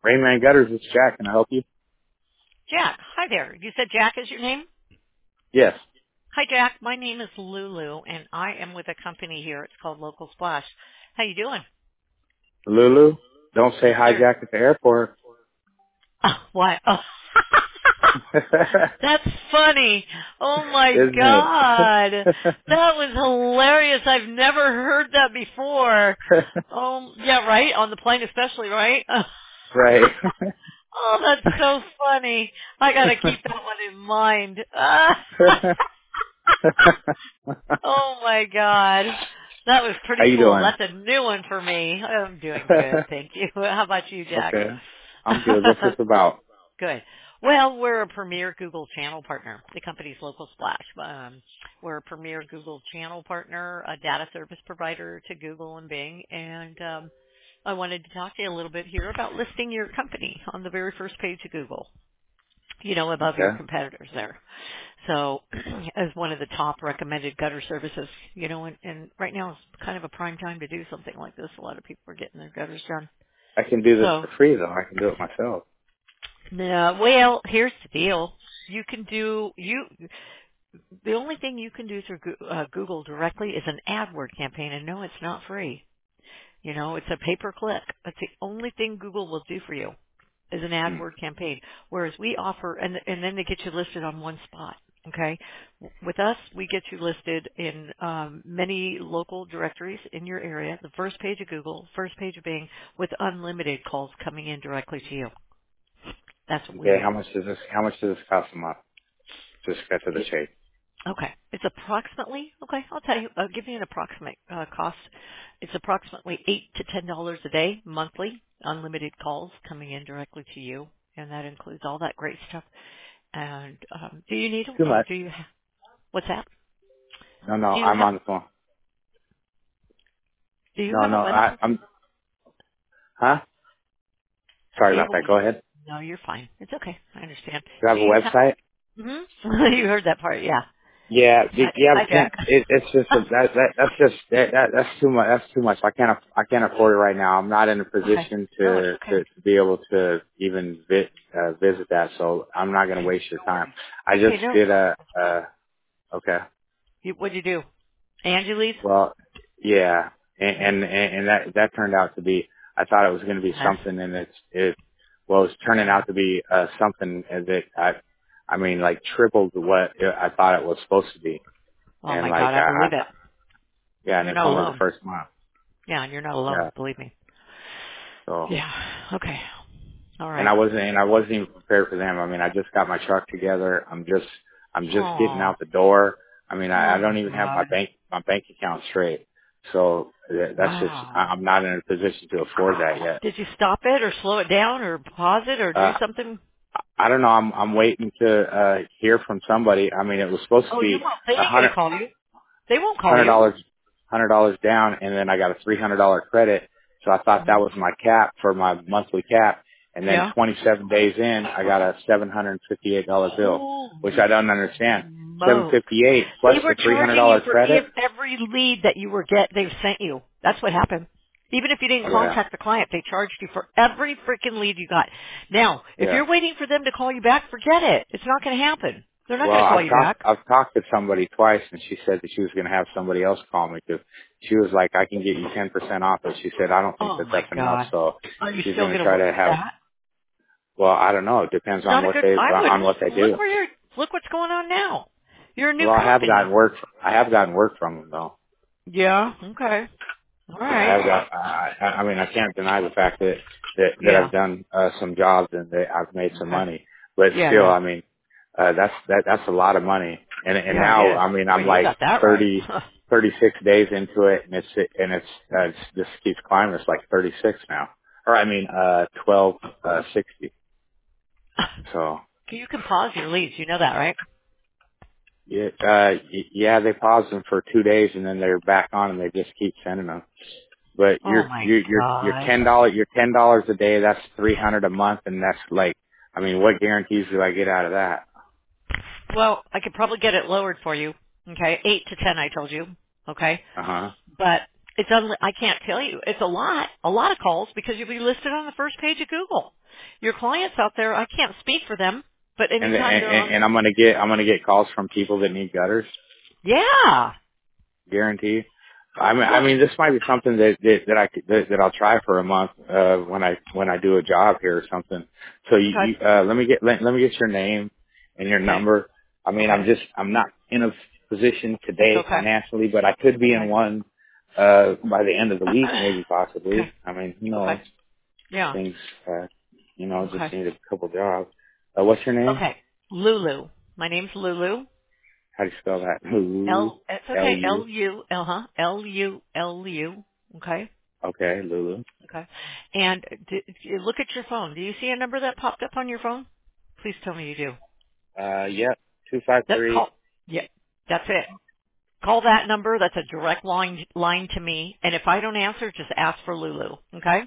Rainman Gutters, it's Jack. Can I help you? Jack, hi there. You said Jack is your name? Yes. Hi, Jack. My name is Lulu, and I am with a company here. It's called Local Splash. How you doing? Lulu, don't say Yes, hi, sir. Jack, at the airport. Oh, what? Oh. That's funny. Oh, my Isn't it? God. That was hilarious. I've never heard that before. Oh, yeah, right? On the plane especially, right? Right. Oh, that's so funny. I got to keep that one in mind. Oh my God. That was How pretty you cool. doing? That's a new one for me. I'm doing good, thank you. How about you, Jack? Okay. I'm good. What's this about? Good. Well, we're a premier Google channel partner. The company's Local Splash. We're a premier Google channel partner, a data service provider to Google and Bing, and I wanted to talk to you a little bit here about listing your company on the very first page of Google, above your Okay. competitors there. So as one of the top recommended gutter services, and right now is kind of a prime time to do something like this. A lot of people are getting their gutters done. I can do this So, for free, though. I can do it myself. well, here's the deal. The only thing you can do through Google directly is an AdWord campaign, and no, it's not free. It's a pay-per-click. That's the only thing Google will do for you is an Hmm. AdWord campaign. Whereas we offer, and then they get you listed on one spot. Okay, with us, we get you listed in many local directories in your area. The first page of Google, first page of Bing, with unlimited calls coming in directly to you. That's what we Okay. do. How much does this cost a month? Just get to the chase. Okay, it's approximately. Okay, I'll tell you. I'll give you an approximate cost. It's approximately $8 to $10 a day monthly, unlimited calls coming in directly to you, and that includes all that great stuff. And do you need? Too much. Do you? What's that? No, Do you I'm have? on the phone. Do you No, have a website? I'm. Huh? Sorry Do you about have a that. web? Go ahead. No, you're fine. It's okay. I understand. Do you have Do a you have? website? You heard that part, yeah. Yeah, Hi, yeah, hi but Jack. it's just that's too much. That's too much. I can't afford it right now. I'm not in a Okay. position No, it's to okay. be able to even visit that. So I'm not going to Okay. waste your No time. worries. I just Okay, no. did okay. What'd you do? Angeles? Well, yeah, and that turned out to be. I thought it was going to be Yes. something, and it's turning out to be something that I mean, like tripled what I thought it was supposed to be. Oh And my like God, I believe it. yeah, and You're it's not only the alone. first month. Yeah, and you're not alone, Yeah. believe me. So Yeah. Okay. All and right. I wasn't even prepared for them. I mean, I just got my truck together. I'm just getting Oh. out the door. I mean, I Oh don't my even have God. my bank account straight. So that's just Wow. I'm not in a position to afford that yet. Did you stop it or slow it down or pause it or do Uh something? I don't know. I'm waiting to hear from somebody. I mean, it was supposed to Oh, you be won't. They a ain't gonna call you. They won't call hundred you. dollars $100 down, and then I got a $300 credit. So I thought that Mhm. was my cap for my monthly cap. And then Yeah. 27 days in, I got a $758 bill, which I Holy don't understand. smoke. 758 plus They the were charging you $300 for credit. every lead that you were they've sent you. That's what happened. Even if you didn't Yeah, contact the client, they charged you for every freaking lead you got. Now, if yeah. you're waiting for them to call you back, forget it. It's not going to happen. They're not Well, going to call you back. I've talked to somebody twice, and she said that she was going to have somebody else call me because she was like, I can get you 10% off, but she said I don't think Oh that my that's enough. God. So Are you she's still going to going to try work to with have. that? Well, I don't know. It depends Not on a what good, they I wouldn't. do. Look what's going on now. You're a new Well, company. I have gotten work from them though. Yeah. Okay. All I right. have got. I mean, I can't deny the fact that Yeah. I've done some jobs and that I've made some Okay. money. But Yeah, still, yeah. I mean, that's a lot of money. And Yeah, it now, is. I mean, Well, I'm you like got that right. 36 days into it, and it's just keeps climbing. It's like 36 now, or I mean, 1260. So You can pause your leads. You know that, right? yeah, yeah, they pause them for 2 days and then they're back on and they just keep sending them. But Oh my you're God. $10 a day. That's 300 a month, and that's like, I mean, what guarantees do I get out of that? Well, I could probably get it lowered for you. Okay, 8 to 10. I told you. Okay, Uh huh. but I can't tell you. It's a lot of calls because you'll be listed on the first page of Google. Your clients out there, I can't speak for them, but And anytime they're on, and I'm gonna get calls from people that need gutters. yeah, Guarantee. I yeah, mean, this might be something that I'll try for a month when I do a job here or something. So okay, let me get your name and your okay, number. I mean, okay, I'm not in a position it's today okay, financially, but I could be in okay, one by the end of the week, maybe okay, possibly. I mean, who knows? okay, yeah, Things, just okay, need a couple jobs. What's your name? okay. Lulu. My name's Lulu. How do you spell that? Lulu. It's okay. Lu. Lulu. Okay. Okay, Lulu. Okay. And look at your phone. Do you see a number that popped up on your phone? Please tell me you do. Yep. Two five That three. call. Yeah, that's it. Call that number. That's a direct line to me. And if I don't answer, just ask for Lulu. Okay.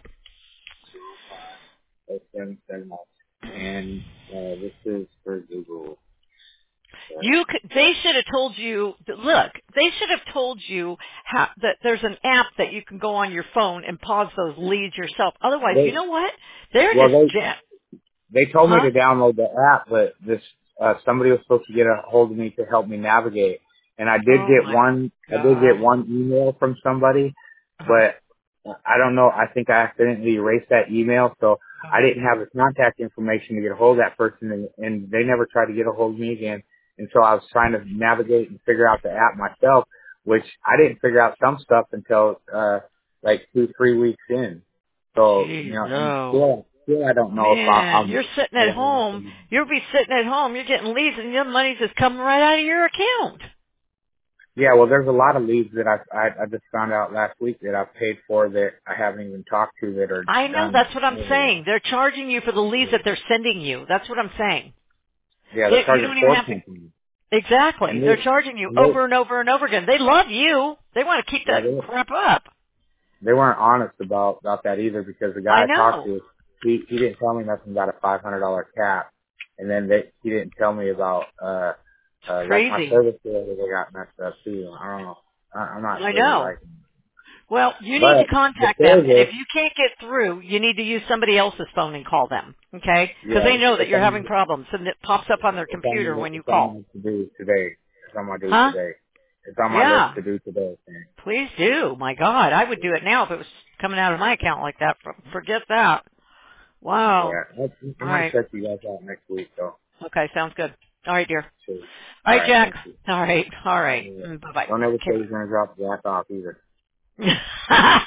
7 And this is for Google. They should have told you. Look, they should have told you that there's an app that you can go on your phone and pause those leads yourself. Otherwise, you They know what? They're well just they they told me huh? to download the app, but this somebody was supposed to get a hold of me to help me navigate. And Oh my I did get God. one email from somebody, Uh-huh. but I don't know. I think I accidentally erased that email, so I Uh-huh. didn't have the contact information to get a hold of that person, and they never tried to get a hold of me again. And so I was trying to navigate and figure out the app myself, which I didn't figure out some stuff until like 2-3 weeks in. So Jeez, and oh. still I don't know if Man, I'm you're sitting at home. You'll be sitting at home. You're getting leads, and your money's just coming right out of your account. yeah, well, there's a lot of leads that I just found out last week that I've paid for that I haven't even talked to that are I know. done. That's what I'm saying. They're charging you for the leads that they're sending you. That's what I'm saying. Yeah, they're You charging don't even four have to. companies, Exactly. and They're charging you and over and over and over again. They love you. They want to keep yeah, that crap up. they weren't honest about that either because the guy I I talked know. to, he didn't tell me nothing about a $500 cap, and then he didn't tell me about It's like my crazy. service bill that got messed up too. I don't know. I'm not I sure know. like, Well, you need to but the contact them, and if service, you can't get through, you need to use somebody else's phone and call them, okay? Because yeah, they know that you're having problems, and it pops up on their computer when you it's on call. my to do today. It's on my to do Huh? today. It's on my list Yeah. to do today. Thing. Please do. My God, I would do it now if it was coming out of my account like that. Forget that. Wow. Yeah, I All might right. check you guys out next week though. Okay, sounds good. All right, dear. So, All all right, right, Jack. thank you. All right. All right. Yeah. Bye-bye. Don't ever say Okay, he's gonna drop the jack off either. bye.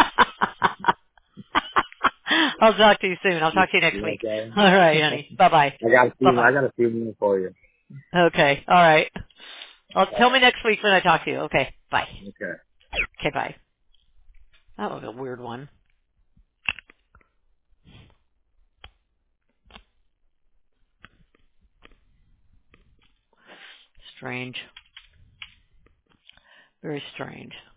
I'll talk to you soon. I'll talk to you next You week. like that? All right, honey. Bye-bye. I Bye-bye. got a few minutes for you. Okay. All right. All Tell me right. next week when I talk to you. Okay. Bye. Okay. Okay, bye. That was a weird one. Strange. Very strange.